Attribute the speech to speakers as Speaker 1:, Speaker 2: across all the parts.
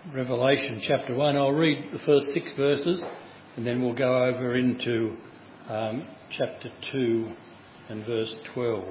Speaker 1: Revelation chapter 1. I'll read the first 6 verses and then we'll go over into chapter 2 and verse 12.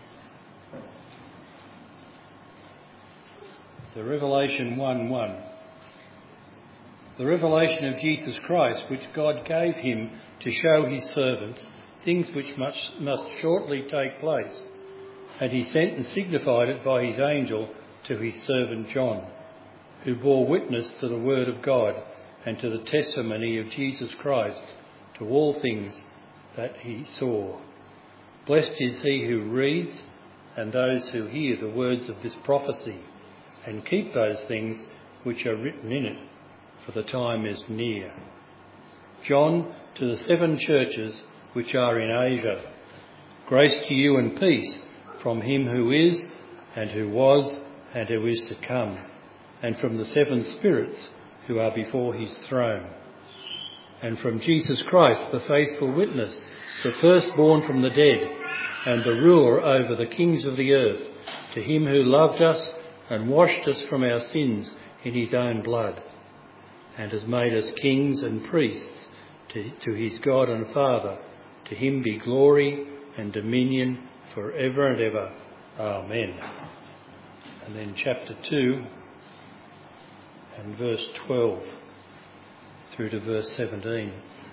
Speaker 1: So Revelation 1:1. The revelation of Jesus Christ, which God gave him to show his servants things which must shortly take place. And he sent and signified it by his angel to his servant John, who bore witness to the word of God and to the testimony of Jesus Christ, to all things that he saw. Blessed is he who reads and those who hear the words of this prophecy and keep those things which are written in it, for the time is near. John, to the 7 churches which are in Asia, grace to you and peace from him who is and who was and who is to come, and from the 7 spirits who are before his throne, and from Jesus Christ, the faithful witness, the firstborn from the dead, and the ruler over the kings of the earth, to him who loved us and washed us from our sins in his own blood, and has made us kings and priests to his God and Father. To him be glory and dominion for ever and ever. Amen. And then chapter 2 and verse 12 through to verse 17.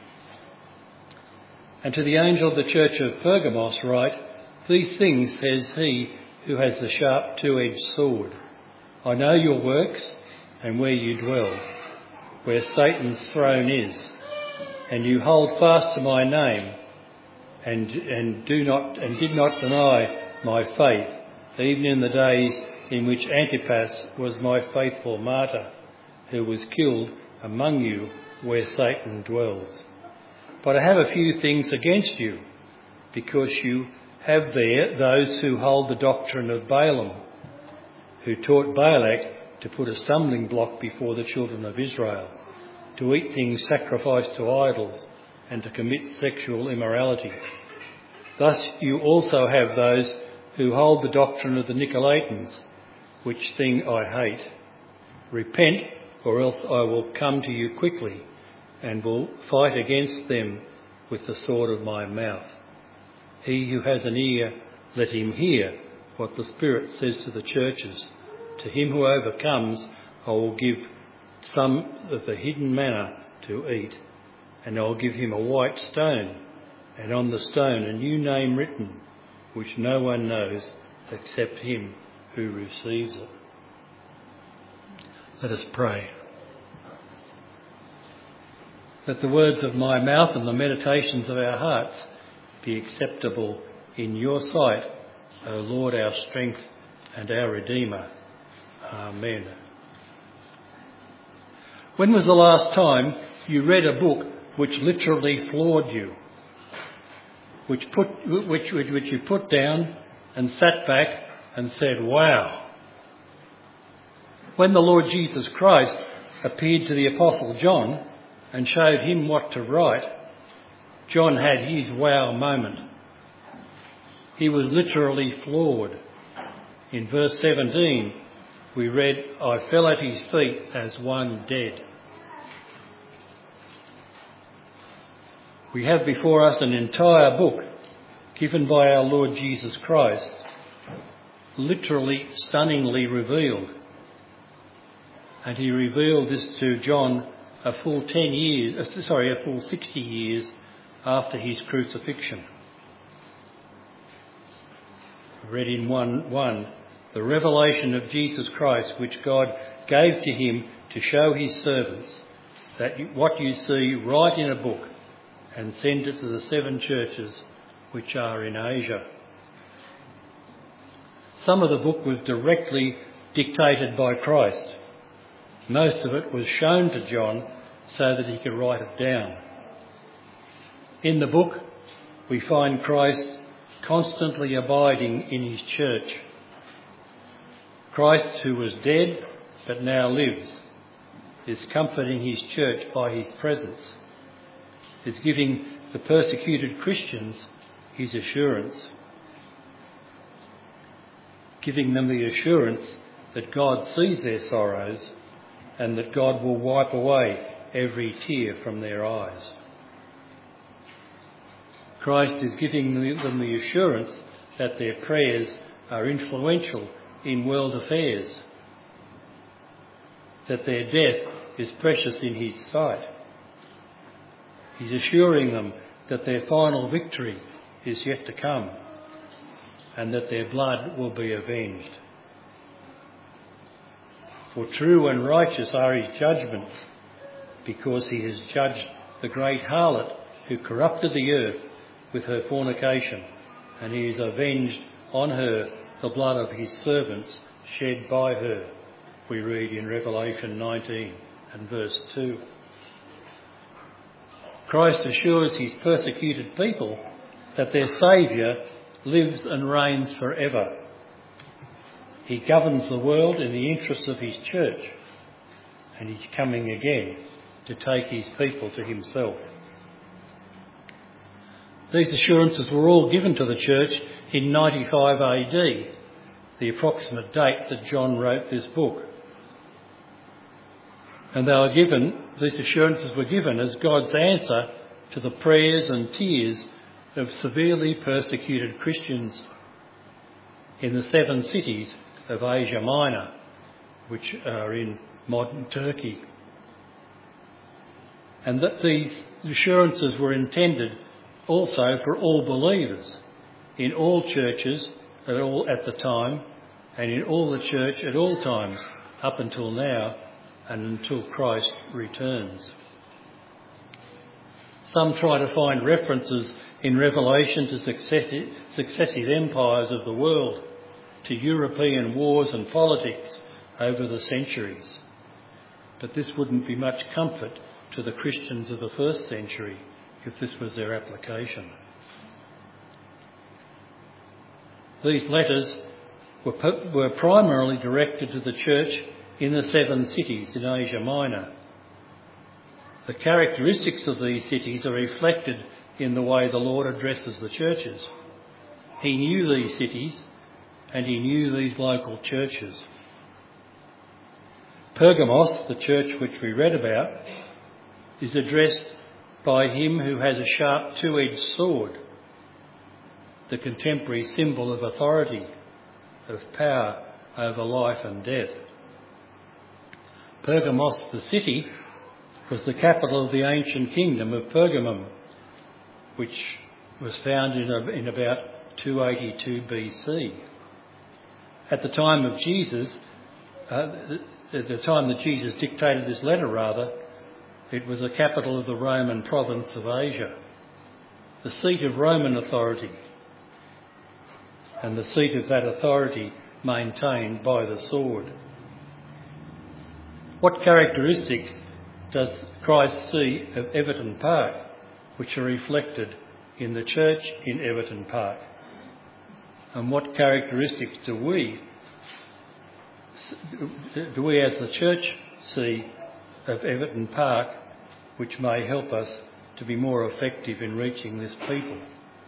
Speaker 1: And to the angel of the church of Pergamos write, these things says he who has the sharp 2-edged sword. I know your works and where you dwell, where Satan's throne is, and you hold fast to my name and did not deny my faith, even in the days in which Antipas was my faithful martyr, who was killed among you where Satan dwells. But I have a few things against you, because you have there those who hold the doctrine of Balaam, who taught Balak to put a stumbling block before the children of Israel, to eat things sacrificed to idols and to commit sexual immorality. Thus you also have those who hold the doctrine of the Nicolaitans, which thing I hate. Repent, or else I will come to you quickly and will fight against them with the sword of my mouth. He who has an ear, let him hear what the Spirit says to the churches. To him who overcomes, I will give some of the hidden manna to eat, and I will give him a white stone, and on the stone a new name written, which no one knows except him who receives it. Let us pray. Let the words of my mouth and the meditations of our hearts be acceptable in your sight, O Lord, our strength and our Redeemer. Amen. When was the last time you read a book which literally floored you, which you put down and sat back and said, wow? When the Lord Jesus Christ appeared to the Apostle John and showed him what to write, John had his wow moment. He was literally floored. In verse 17, we read, I fell at his feet as one dead. We have before us an entire book given by our Lord Jesus Christ, literally stunningly revealed. And he revealed this to John a full 60 years after his crucifixion. Read in 1:1, the revelation of Jesus Christ, which God gave to him to show his servants that what you see, write in a book and send it to the 7 churches which are in Asia. Some of the book was directly dictated by Christ. Most of it was shown to John so that he could write it down. In the book, we find Christ constantly abiding in his church. Christ, who was dead but now lives, is comforting his church by his presence, is giving the persecuted Christians his assurance, giving them the assurance that God sees their sorrows and that God will wipe away every tear from their eyes. Christ is giving them the assurance that their prayers are influential in world affairs, that their death is precious in his sight. He's assuring them that their final victory is yet to come and that their blood will be avenged. For true and righteous are his judgments, because he has judged the great harlot who corrupted the earth with her fornication, and he has avenged on her the blood of his servants shed by her, we read in Revelation 19 and verse 2. Christ assures his persecuted people that their Saviour lives and reigns forever. He governs the world in the interests of his church, and he's coming again to take his people to himself. These assurances were all given to the church in 95 AD, the approximate date that John wrote this book. And these assurances were given as God's answer to the prayers and tears of severely persecuted Christians in the 7 cities of Asia Minor, which are in modern Turkey. And that these assurances were intended also for all believers in all churches at the time, and in all the church at all times up until now and until Christ returns. Some try to find references in Revelation to successive empires of the world, to European wars and politics over the centuries. But this wouldn't be much comfort to the Christians of the first century if this was their application. These letters were primarily directed to the church in the 7 cities in Asia Minor. The characteristics of these cities are reflected in the way the Lord addresses the churches. He knew these cities and he knew these local churches. Pergamos, the church which we read about, is addressed by him who has a sharp two-edged sword, the contemporary symbol of authority, of power over life and death. Pergamos, the city, was the capital of the ancient kingdom of Pergamum, which was founded in about 282 BC. At the time of Jesus, at the time that Jesus dictated this letter, it was the capital of the Roman province of Asia, the seat of Roman authority, and the seat of that authority maintained by the sword. What characteristics does Christ see of Everton Park, which are reflected in the church in Everton Park? And what characteristics do we as the church see of Everton Park, which may help us to be more effective in reaching this people?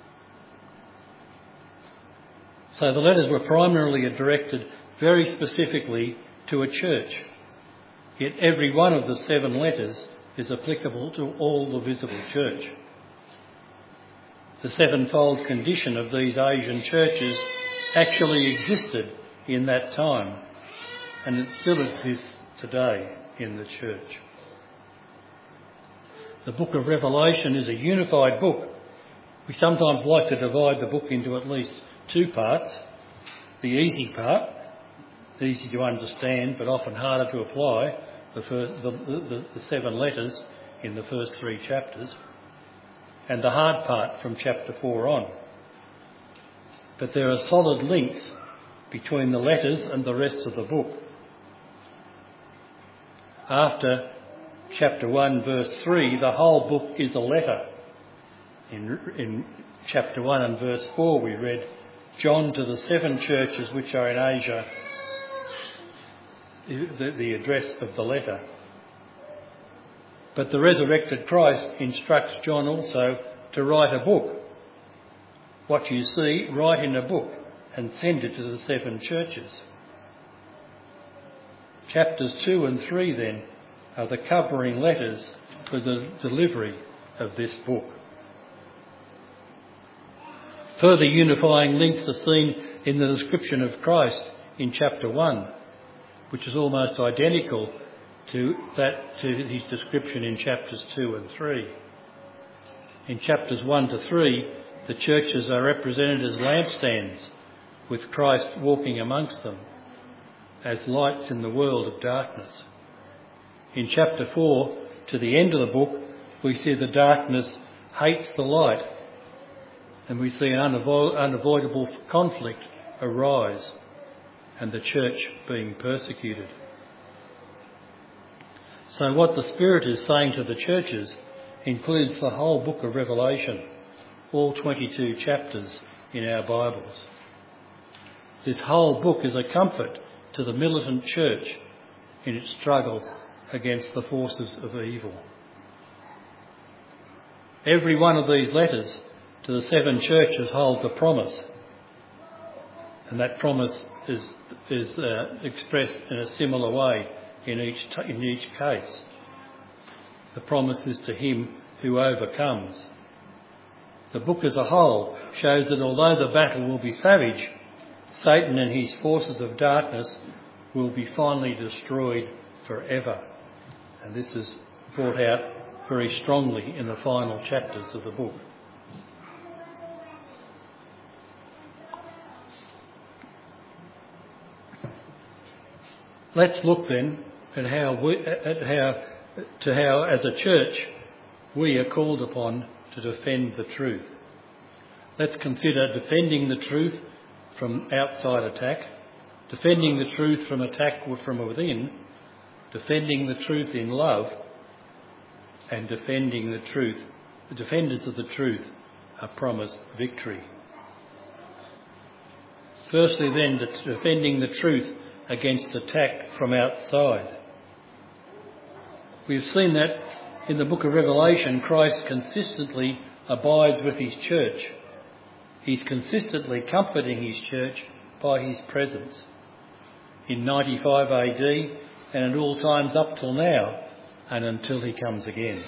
Speaker 1: So the letters were primarily directed very specifically to a church, yet every one of the 7 letters is applicable to all the visible church. The 7-fold condition of these Asian churches actually existed in that time, and it still exists today in the church. The book of Revelation is a unified book. We sometimes like to divide the book into at least 2 parts. The easy part, easy to understand but often harder to apply, the 7 letters in the first 3 chapters, and the hard part from chapter 4 on. But there are solid links between the letters and the rest of the book. After chapter 1 verse 3, the whole book is a letter. In chapter 1 and verse 4 we read, John to the 7 churches which are in Asia, the address of the letter. But the resurrected Christ instructs John also to write a book. What you see, write in a book and send it to the 7 churches. Chapters 2 and 3 then are the covering letters for the delivery of this book. Further unifying links are seen in the description of Christ in chapter 1, which is almost identical to his description in chapters 2 and 3. In chapters 1 to 3, the churches are represented as lampstands, with Christ walking amongst them, as lights in the world of darkness. In chapter 4, to the end of the book, we see the darkness hates the light, and we see an unavoidable conflict arise, and the church being persecuted. So what the Spirit is saying to the churches includes the whole book of Revelation, all 22 chapters in our Bibles. This whole book is a comfort to the militant church in its struggle against the forces of evil. Every one of these letters to the 7 churches holds a promise, and that promise is expressed in a similar way in each case. The promise is to him who overcomes. The book as a whole shows that although the battle will be savage, Satan and his forces of darkness will be finally destroyed forever. And this is brought out very strongly in the final chapters of the book. Let's look then at how as a church we are called upon to defend the truth. Let's consider defending the truth from outside attack, defending the truth from attack from within, defending the truth in love, and defending the truth. The defenders of the truth are promised victory. Firstly then, defending the truth against attack from outside. We've seen that in the book of Revelation, Christ consistently abides with his church. He's consistently comforting his church by his presence. In 95 AD and at all times up till now and until he comes again.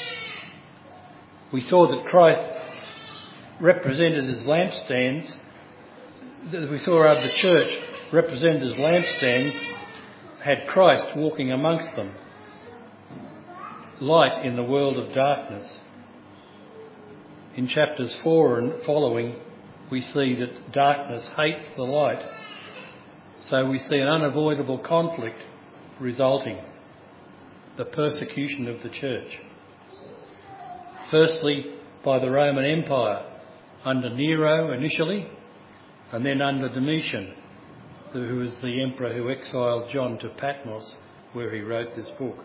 Speaker 1: We saw that Christ represented as lampstands. We saw the church represented as lampstands had Christ walking amongst them. Light in the world of darkness. In chapters 4 and following, we see that darkness hates the light. So we see an unavoidable conflict resulting, the persecution of the church. Firstly, by the Roman Empire, under Nero initially, and then under Domitian, who was the emperor who exiled John to Patmos, where he wrote this book.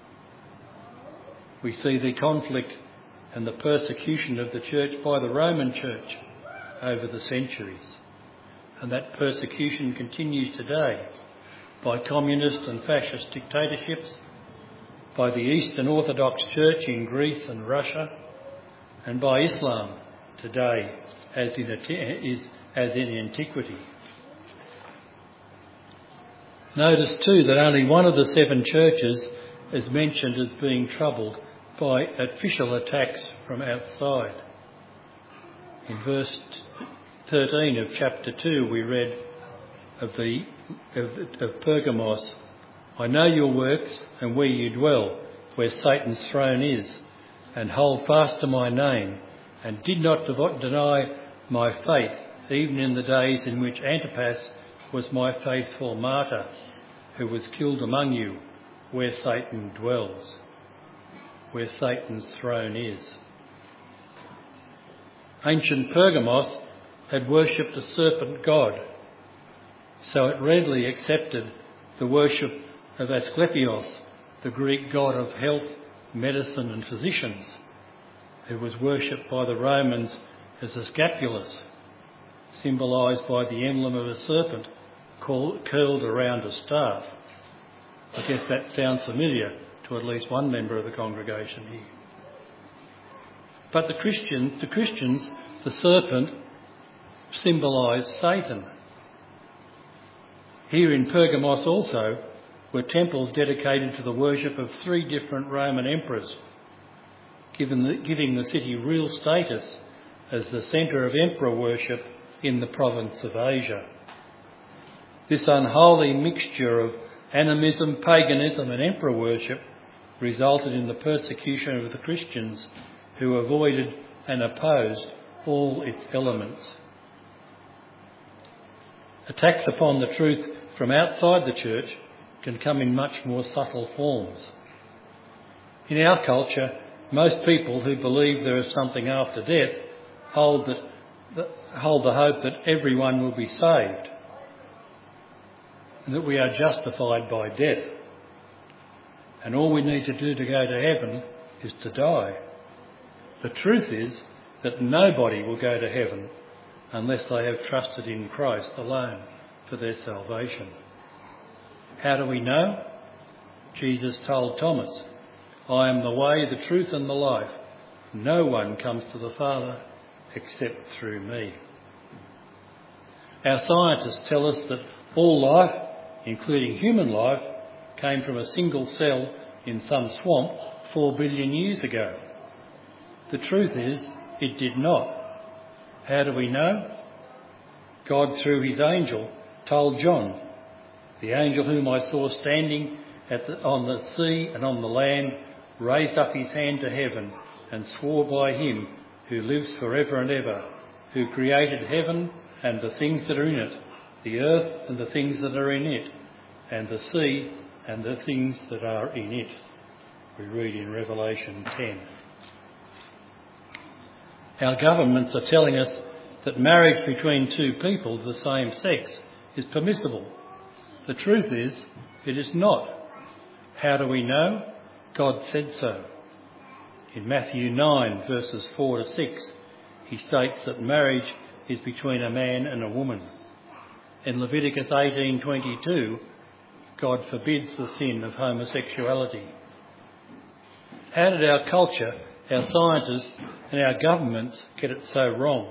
Speaker 1: We see the conflict and the persecution of the church by the Roman Church over the centuries. And that persecution continues today by communist and fascist dictatorships, by the Eastern Orthodox Church in Greece and Russia, and by Islam today as in antiquity. Notice too that only one of the 7 churches is mentioned as being troubled by official attacks from outside. In verse 13 of chapter 2 we read of Pergamos, "I know your works and where you dwell, where Satan's throne is, and hold fast to my name, and did not deny my faith, even in the days in which Antipas was my faithful martyr, who was killed among you, where Satan dwells," where Satan's throne is. Ancient Pergamos had worshipped a serpent god, so it readily accepted the worship of Asclepios, the Greek god of health, medicine and physicians, who was worshipped by the Romans as a scapulus, symbolised by the emblem of a serpent curled around a staff. I guess that sounds familiar to at least one member of the congregation here. But the Christians, the serpent symbolised Satan. Here in Pergamos also, were temples dedicated to the worship of 3 different Roman emperors, giving the city real status as the centre of emperor worship in the province of Asia. This unholy mixture of animism, paganism and emperor worship resulted in the persecution of the Christians who avoided and opposed all its elements. Attacks upon the truth from outside the church can come in much more subtle forms. In our culture, most people who believe there is something after death hold the hope that everyone will be saved and that we are justified by death. And all we need to do to go to heaven is to die. The truth is that nobody will go to heaven unless they have trusted in Christ alone for their salvation. How do we know? Jesus told Thomas, "I am the way, the truth and the life. No one comes to the Father except through me." Our scientists tell us that all life, including human life, came from a single cell in some swamp 4 billion years ago. The truth is, it did not. How do we know? God, through his angel, told John, "The angel whom I saw standing on the sea and on the land raised up his hand to heaven and swore by him who lives forever and ever, who created heaven and the things that are in it, the earth and the things that are in it, and the sea and the things that are in it." We read in Revelation 10. Our governments are telling us that marriage between 2 people of the same sex is permissible. The truth is, it is not. How do we know? God said so. In Matthew 9, verses 4 to 6, he states that marriage is between a man and a woman. In Leviticus 18:22, God forbids the sin of homosexuality. How did our culture, our scientists and our governments get it so wrong?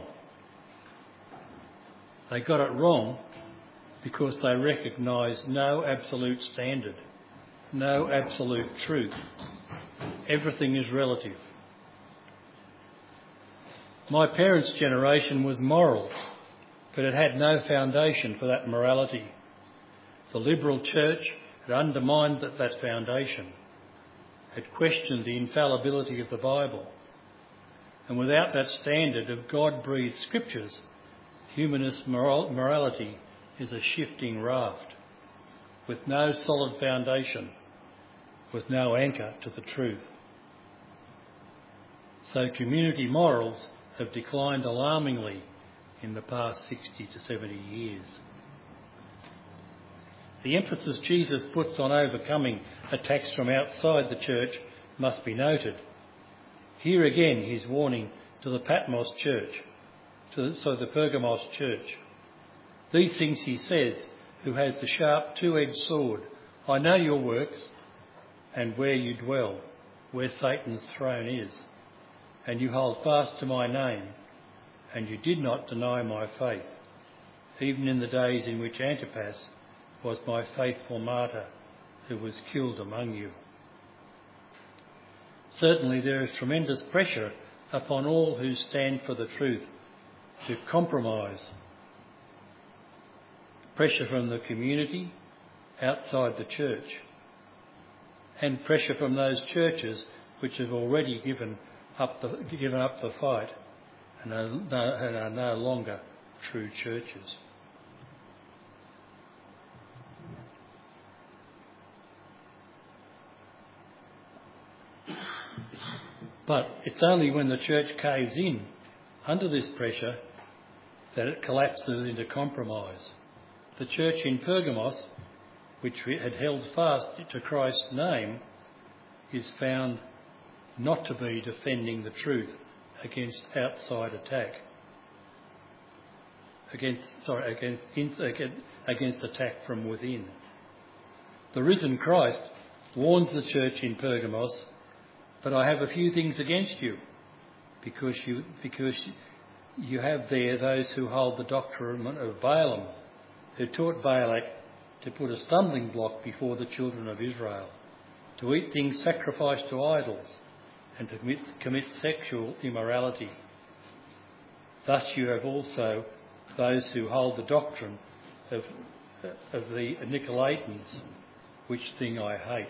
Speaker 1: They got it wrong because they recognise no absolute standard, no absolute truth. Everything is relative. My parents' generation was moral, but it had no foundation for that morality. The liberal church had undermined that foundation, had questioned the infallibility of the Bible, and without that standard of God-breathed scriptures, humanist morality is a shifting raft with no solid foundation, with no anchor to the truth. So community morals have declined alarmingly in the past 60 to 70 years. The emphasis Jesus puts on overcoming attacks from outside the church must be noted. Here again his warning to the Patmos church, the Pergamos church. These things he says, who has the sharp 2-edged sword. "I know your works and where you dwell, where Satan's throne is. And you hold fast to my name, and you did not deny my faith, even in the days in which Antipas was my faithful martyr, who was killed among you." Certainly there is tremendous pressure upon all who stand for the truth to compromise. Pressure from the community outside the church, and pressure from those churches which have already given up the fight and are no longer true churches. But it's only when the church caves in under this pressure that it collapses into compromise. The church in Pergamos, which had held fast to Christ's name, is found not to be defending the truth against outside attack, against attack from within. The risen Christ warns the church in Pergamos, "But I have a few things against you, because you have there those who hold the doctrine of Balaam, who taught Balak to put a stumbling block before the children of Israel, to eat things sacrificed to idols, and to commit sexual immorality. Thus you have also those who hold the doctrine of the Nicolaitans, which thing I hate.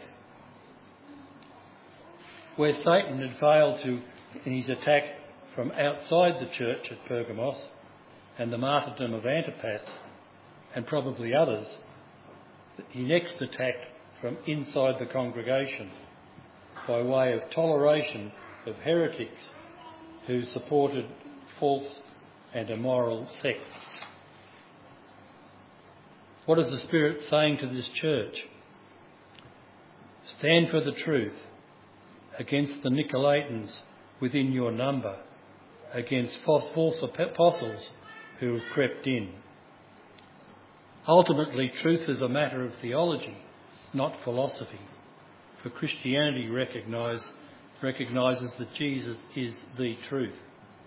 Speaker 1: Where Satan had failed in his attack from outside the church at Pergamos and the martyrdom of Antipas, and probably others, he next attacked from inside the congregation by way of toleration of heretics who supported false and immoral sects. What is the Spirit saying to this church? Stand for the truth against the Nicolaitans within your number, against false apostles who have crept in. Ultimately, truth is a matter of theology, not philosophy, for Christianity recognises that Jesus is the truth.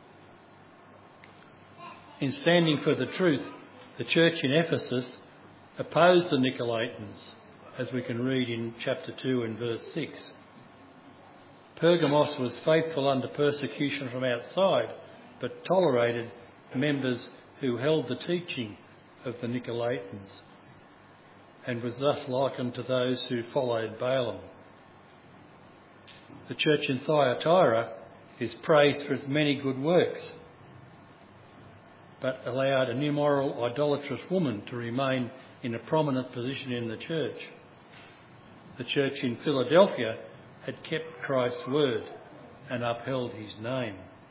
Speaker 1: In standing for the truth, the church in Ephesus opposed the Nicolaitans, as we can read in chapter 2 and verse 6. Pergamos was faithful under persecution from outside, but tolerated members who held the teaching of the Nicolaitans, and was thus likened to those who followed Balaam. The church in Thyatira is praised for its many good works, but allowed an immoral, idolatrous woman to remain in a prominent position in the church. The church in Philadelphia had kept Christ's word and upheld his name.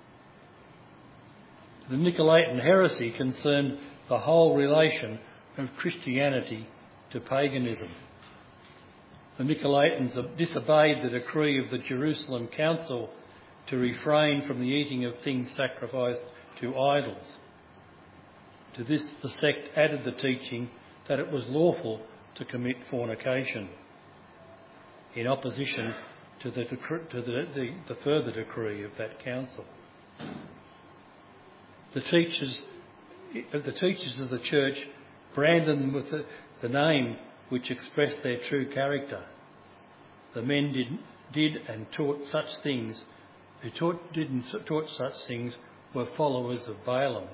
Speaker 1: The Nicolaitan heresy concerned the whole relation of Christianity to paganism. The Nicolaitans disobeyed the decree of the Jerusalem Council to refrain from the eating of things sacrificed to idols. To this, the sect added the teaching that it was lawful to commit fornication, in opposition to the further decree of that council. The teachers of the church branded them with the name which expressed their true character. The men did and taught such things. Who taught such things were followers of Balaam.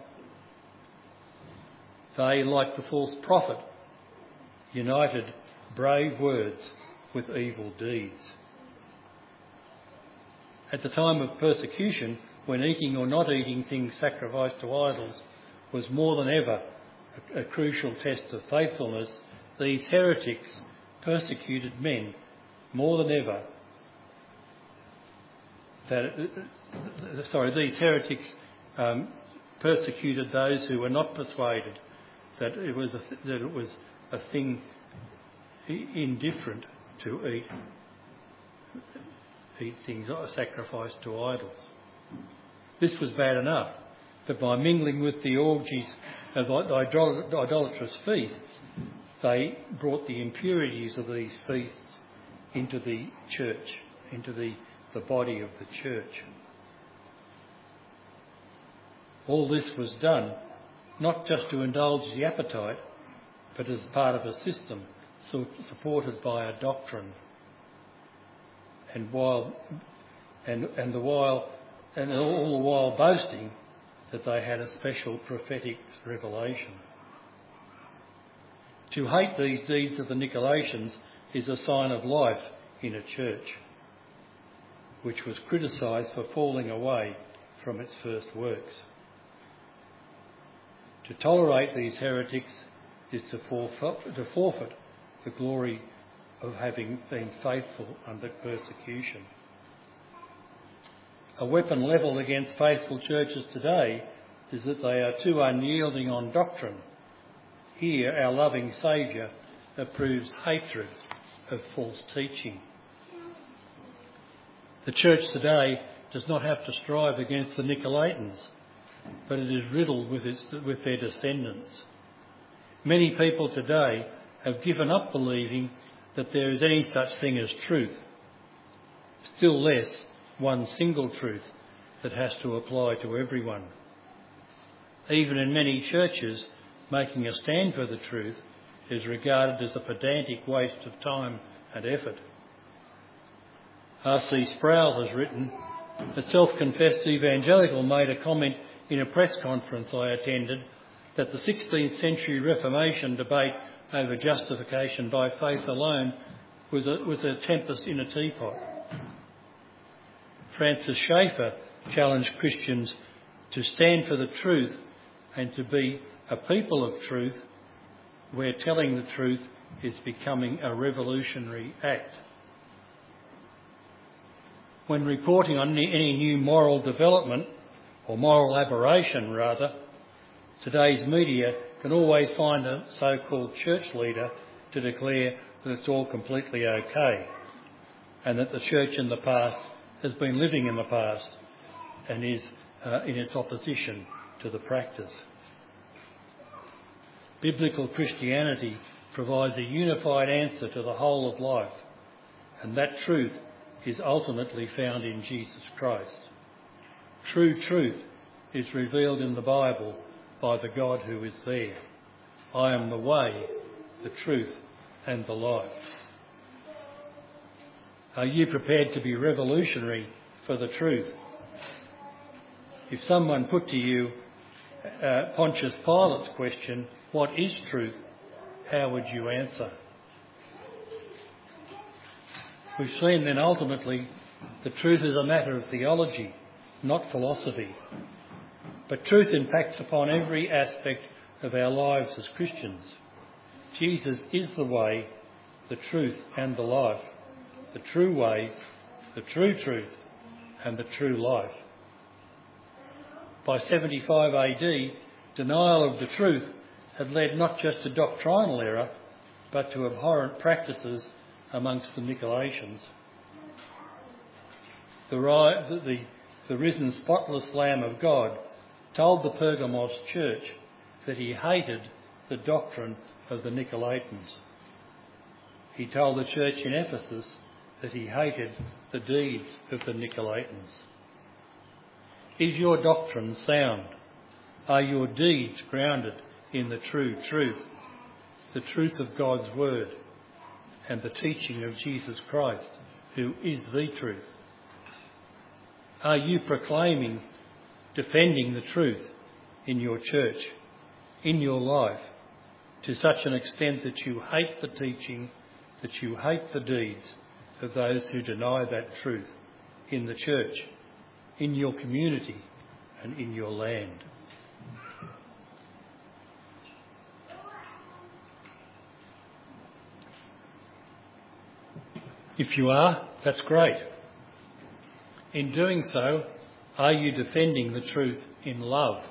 Speaker 1: They, like the false prophet, united brave words with evil deeds. At the time of persecution, when eating or not eating things sacrificed to idols was more than ever a crucial test of faithfulness, these heretics persecuted men more than ever. These heretics persecuted those who were not persuaded that it was a thing indifferent to eat things sacrificed to idols. This was bad enough, but by mingling with the orgies of idolatrous feasts, they brought the impurities of these feasts into the church, into the body of the church. All this was done not just to indulge the appetite, but as part of a system supported by a doctrine. And all the while boasting that they had a special prophetic revelation. To hate these deeds of the Nicolaitans is a sign of life in a church, which was criticised for falling away from its first works. To tolerate these heretics is to forfeit the glory of having been faithful under persecution. A weapon levelled against faithful churches today is that they are too unyielding on doctrine. Here our loving Saviour approves hatred of false teaching. The church today does not have to strive against the Nicolaitans, but it is riddled with their descendants. Many people today have given up believing that there is any such thing as truth, still less one single truth that has to apply to everyone. Even in many churches, making a stand for the truth is regarded as a pedantic waste of time and effort. R.C. Sproul has written, a self-confessed evangelical made a comment in a press conference I attended that the 16th century Reformation debate over justification by faith alone was a tempest in a teapot. Francis Schaeffer challenged Christians to stand for the truth and to be a people of truth where telling the truth is becoming a revolutionary act. When reporting on any new moral development, or moral aberration rather, today's media can always find a so-called church leader to declare that it's all completely okay and that the church in the past has been living in the past and is in its opposition to the practice. Biblical Christianity provides a unified answer to the whole of life, and that truth is ultimately found in Jesus Christ. True truth is revealed in the Bible by the God who is there. I am the way, the truth and the life. Are you prepared to be revolutionary for the truth? If someone put to you Pontius Pilate's question, what is truth? How would you answer? We've seen then ultimately the truth is a matter of theology, not philosophy. But truth impacts upon every aspect of our lives as Christians. Jesus is the way, the truth and the life, the true way, the true truth and the true life. By 75 AD, denial of the truth had led not just to doctrinal error, but to abhorrent practices amongst the Nicolaitans. The risen spotless Lamb of God told the Pergamos church that he hated the doctrine of the Nicolaitans. He told the church in Ephesus that he hated the deeds of the Nicolaitans. Is your doctrine sound? Are your deeds grounded in the true truth, the truth of God's word and the teaching of Jesus Christ, who is the truth? Are you proclaiming, defending the truth in your church, in your life, to such an extent that you hate the teaching, that you hate the deeds of those who deny that truth in the church, in your community and in your land? If you are, that's great. In doing so, are you defending the truth in love?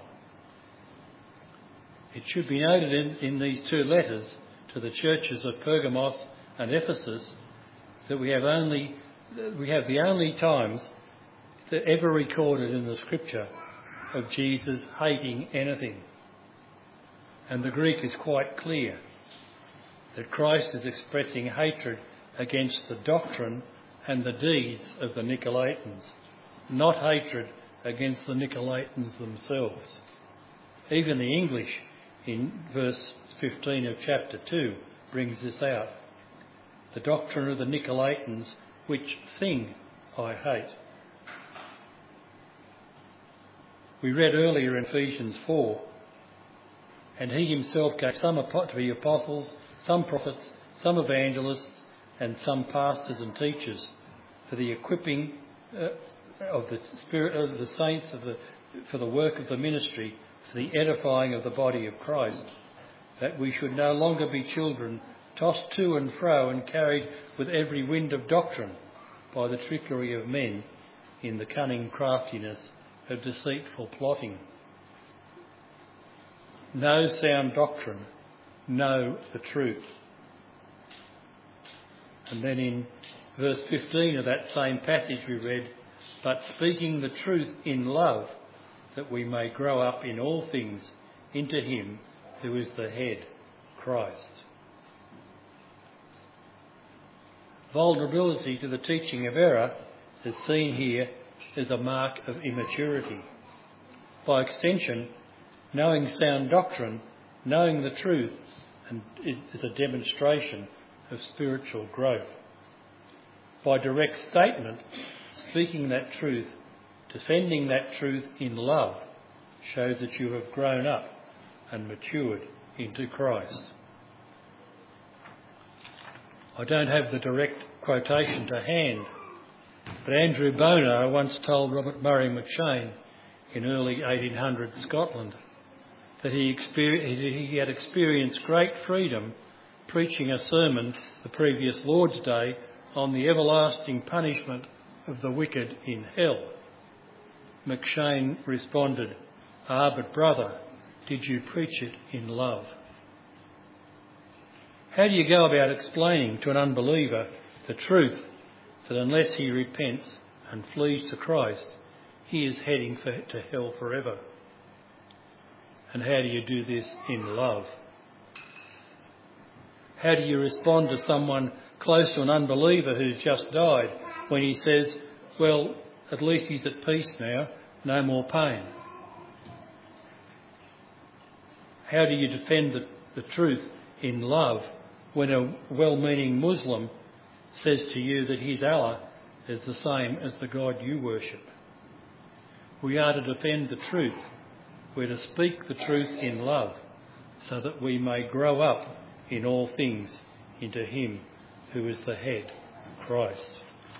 Speaker 1: It should be noted in these two letters to the churches of Pergamos and Ephesus that we have the only times that ever recorded in the Scripture of Jesus hating anything. And the Greek is quite clear that Christ is expressing hatred against the doctrine and the deeds of the Nicolaitans, not hatred against the Nicolaitans themselves. Even the English in verse 15 of chapter 2 brings this out. The doctrine of the Nicolaitans, which thing I hate. We read earlier in Ephesians 4, and he himself gave some to be apostles, some prophets, some evangelists, and some pastors and teachers for the equipping of the spirit of the saints, for the work of the ministry, for the edifying of the body of Christ, that we should no longer be children tossed to and fro and carried with every wind of doctrine by the trickery of men in the cunning craftiness of deceitful plotting. Know sound doctrine, know the truth. And then in verse 15 of that same passage we read, but speaking the truth in love, that we may grow up in all things into him who is the head, Christ. Vulnerability to the teaching of error is seen here as a mark of immaturity. By extension, knowing sound doctrine, knowing the truth and it is a demonstration of spiritual growth. By direct statement, speaking that truth, defending that truth in love, shows that you have grown up and matured into Christ. I don't have the direct quotation to hand, but Andrew Bonar once told Robert Murray McCheyne in early 1800 Scotland that he had experienced great freedom preaching a sermon the previous Lord's Day on the everlasting punishment of the wicked in hell. McCheyne responded, "Ah, but brother, did you preach it in love?" How do you go about explaining to an unbeliever the truth that unless he repents and flees to Christ, he is heading to hell forever? And how do you do this in love? How do you respond to someone close to an unbeliever who's just died when he says, well, at least he's at peace now, no more pain? How do you defend the truth in love when a well-meaning Muslim says to you that his Allah is the same as the God you worship? We are to defend the truth. We're to speak the truth in love so that we may grow up in all things into him who is the head, Christ.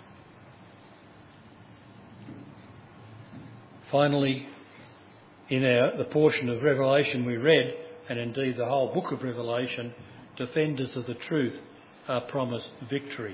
Speaker 1: Finally, in the portion of Revelation we read, and indeed the whole book of Revelation, defenders of the truth are promised victory.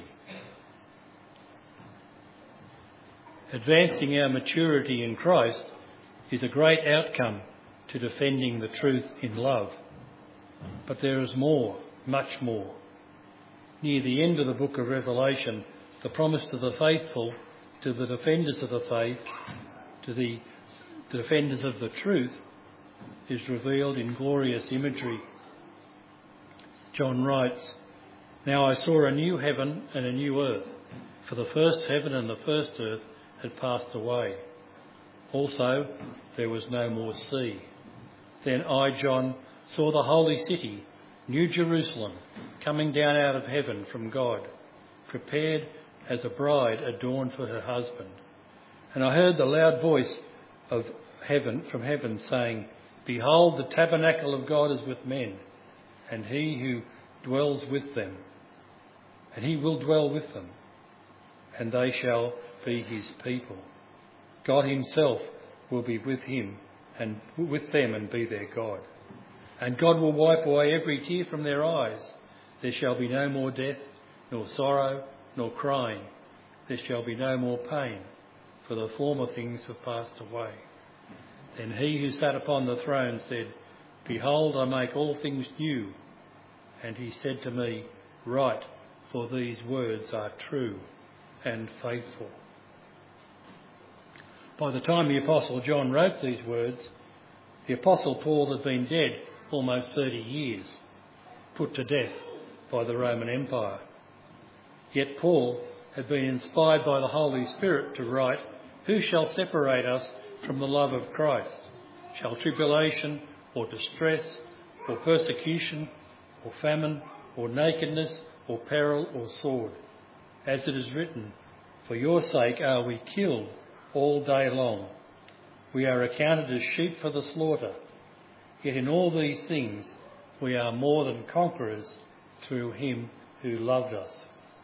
Speaker 1: Advancing our maturity in Christ is a great outcome to defending the truth in love. But there is more, much more. Near the end of the book of Revelation, the promise to the faithful, to the defenders of the faith, to the defenders of the truth, is revealed in glorious imagery. John writes, "Now I saw a new heaven and a new earth, for the first heaven and the first earth had passed away. Also, there was no more sea. Then I, John, saw the holy city, New Jerusalem, coming down out of heaven from God, prepared as a bride adorned for her husband. And I heard the loud voice of heaven, from heaven, saying, 'Behold, the tabernacle of God is with men, and he who dwells with them, and he will dwell with them, and they shall be his people. God himself will be with him and with them and be their God. And God will wipe away every tear from their eyes. There shall be no more death, nor sorrow, nor crying. There shall be no more pain, for the former things have passed away.' Then he who sat upon the throne said, 'Behold, I make all things new.' And he said to me, 'Write, for these words are true and faithful.'" By the time the Apostle John wrote these words, the Apostle Paul had been dead almost 30 years, put to death by the Roman Empire. Yet Paul had been inspired by the Holy Spirit to write, "Who shall separate us from the love of Christ? Shall tribulation or distress or persecution or famine or nakedness or peril or sword? As it is written, for your sake are we killed all day long. We are accounted as sheep for the slaughter. Yet in all these things we are more than conquerors through him who loved us."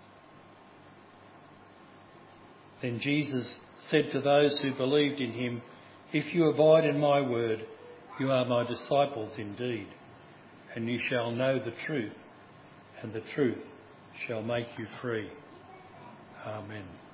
Speaker 1: Then Jesus said to those who believed in him, "If you abide in my word, you are my disciples indeed, and you shall know the truth, and the truth shall make you free." Amen.